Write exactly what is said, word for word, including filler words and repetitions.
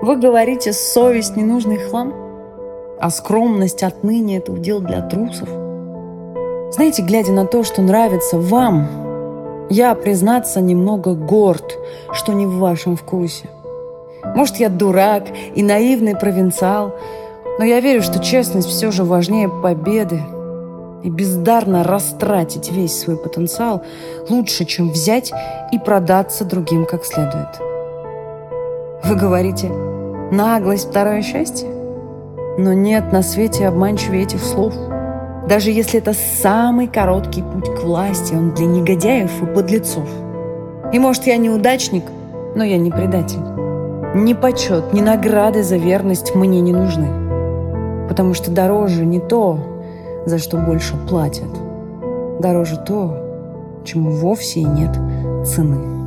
Вы говорите, совесть — ненужный хлам, а скромность отныне — это удел для трусов. Знаете, глядя на то, что нравится вам, я, признаться, немного горд, что не в вашем вкусе. Может, я дурак и наивный провинциал, но я верю, что честность все же важнее победы. И бездарно растратить весь свой потенциал лучше, чем взять и продаться другим как следует. Вы говорите, наглость — второе счастье? Но нет на свете обманчивее этих слов. Даже если это самый короткий путь к власти, он для негодяев и подлецов. И может, я неудачник, но я не предатель. Ни почет, ни награды за верность мне не нужны. Потому что дороже не то, за что больше платят. Дороже то, чему вовсе и нет цены.